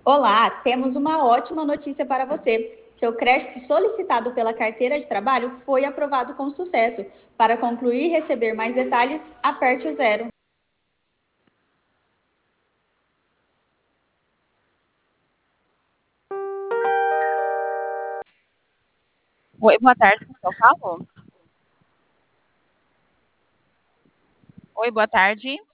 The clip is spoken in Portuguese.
Olá, temos uma ótima notícia para você. Seu crédito solicitado pela carteira de trabalho foi aprovado com sucesso. Para concluir e receber mais detalhes, aperte o zero. Oi, boa tarde, com quem eu falo? Oi, boa tarde.